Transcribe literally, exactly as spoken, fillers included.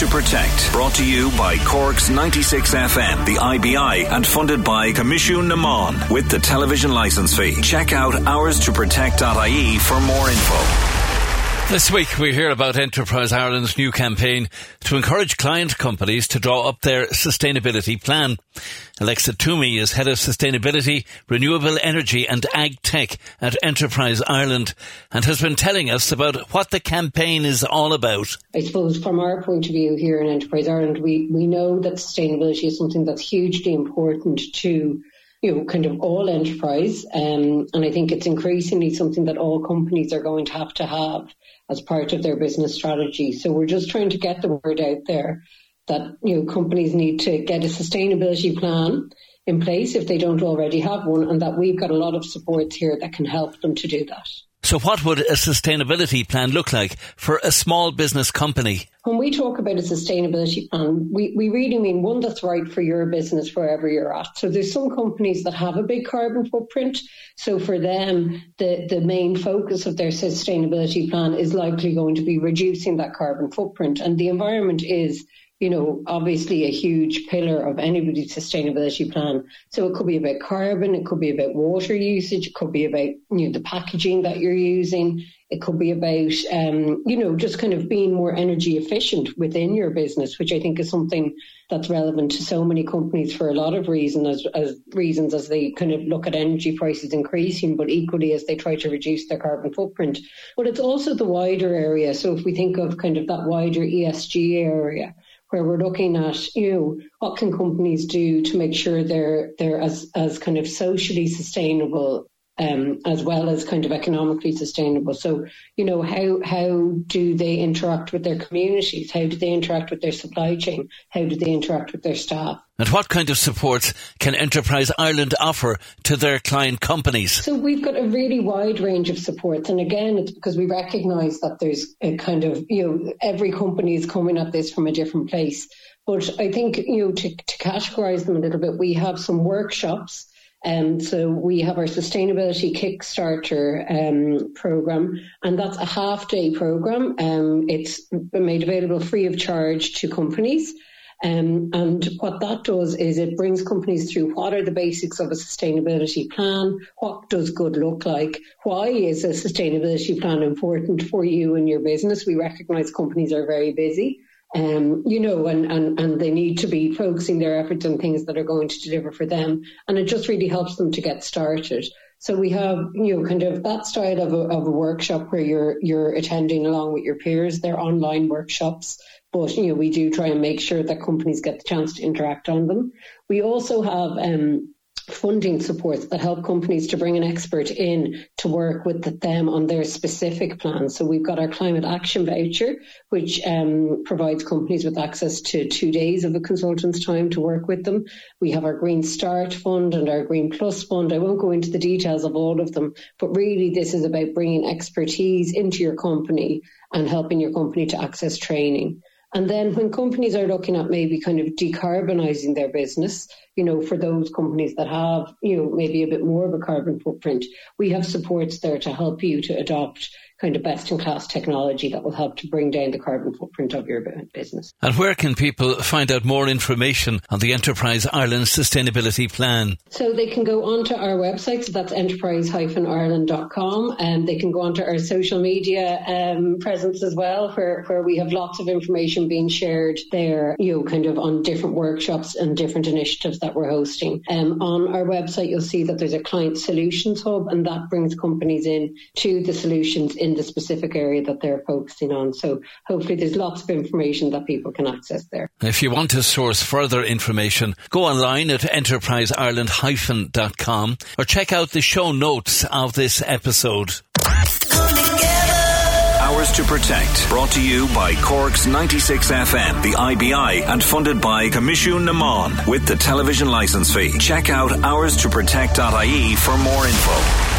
to Protect, brought to you by Cork's ninety-six F M, the I B I, and funded by Commission Naman with the television licence fee. Check out hours to protect dot I E for more info. This week we hear about Enterprise Ireland's new campaign to encourage client companies to draw up their sustainability plan. Alexa Toomey is Head of Sustainability, Renewable Energy and Ag Tech at Enterprise Ireland and has been telling us about what the campaign is all about. I suppose from our point of view here in Enterprise Ireland, we, we know that sustainability is something that's hugely important to you know, kind of all enterprise. Um, and I think it's increasingly something that all companies are going to have to have as part of their business strategy. So we're just trying to get the word out there that, you know, companies need to get a sustainability plan in place if they don't already have one, and that we've got a lot of supports here that can help them to do that. So what would a sustainability plan look like for a small business company? When we talk about a sustainability plan, we, we really mean one that's right for your business wherever you're at. So there's some companies that have a big carbon footprint. So for them, the, the main focus of their sustainability plan is likely going to be reducing that carbon footprint. And the environment is, you know, obviously a huge pillar of anybody's sustainability plan. So it could be about carbon, it could be about water usage, it could be about, you know, the packaging that you're using. It could be about, um, you know, just kind of being more energy efficient within your business, which I think is something that's relevant to so many companies for a lot of reasons, as, as reasons as they kind of look at energy prices increasing, but equally as they try to reduce their carbon footprint. But it's also the wider area. So if we think of kind of that wider E S G area, where we're looking at, you know, what can companies do to make sure they're they're as, as kind of socially sustainable um, as well as kind of economically sustainable. So, you know, how how do they interact with their communities? How do they interact with their supply chain? How do they interact with their staff? And what kind of supports can Enterprise Ireland offer to their client companies? So we've got a really wide range of supports. And again, it's because we recognise that there's a kind of, you know, every company is coming at this from a different place. But I think, you know, to, to categorise them a little bit, we have some workshops. Um, so we have our Sustainability Kickstarter um, programme, and that's a half-day programme. Um, it's been made available free of charge to companies. Um, and what that does is it brings companies through what are the basics of a sustainability plan, what does good look like, why is a sustainability plan important for you and your business. We recognise companies are very busy. Um, you know, and, and, and they need to be focusing their efforts on things that are going to deliver for them. And it just really helps them to get started. So we have, you know, kind of that style of a, of a workshop where you're you're attending along with your peers. They're online workshops, but, you know, we do try and make sure that companies get the chance to interact on them. We also have um funding supports that help companies to bring an expert in to work with them on their specific plans. So we've got our Climate Action Voucher, which um, provides companies with access to two days of a consultant's time to work with them. We have our Green Start Fund and our Green Plus Fund. I won't go into the details of all of them, but really this is about bringing expertise into your company and helping your company to access training. And then when companies are looking at maybe kind of decarbonising their business, you know, for those companies that have, you know, maybe a bit more of a carbon footprint, we have supports there to help you to adopt kind of best-in-class technology that will help to bring down the carbon footprint of your business. And where can people find out more information on the Enterprise Ireland Sustainability Plan? So they can go onto our website, so that's enterprise dash ireland dot com, and they can go onto our social media um, presence as well, where, where we have lots of information being shared there, you know, kind of on different workshops and different initiatives that we're hosting. Um, on our website, you'll see that there's a client solutions hub, and that brings companies in to the solutions in the specific area that they're focusing on. So hopefully there's lots of information that people can access there. If you want to source further information, go online at enterprise ireland dash dot com or check out the show notes of this episode. Hours to Protect, brought to you by Cork's ninety-six F M, the I B I, and funded by Commission Naman with the television licence fee. Check out hours to protect dot I E for more info.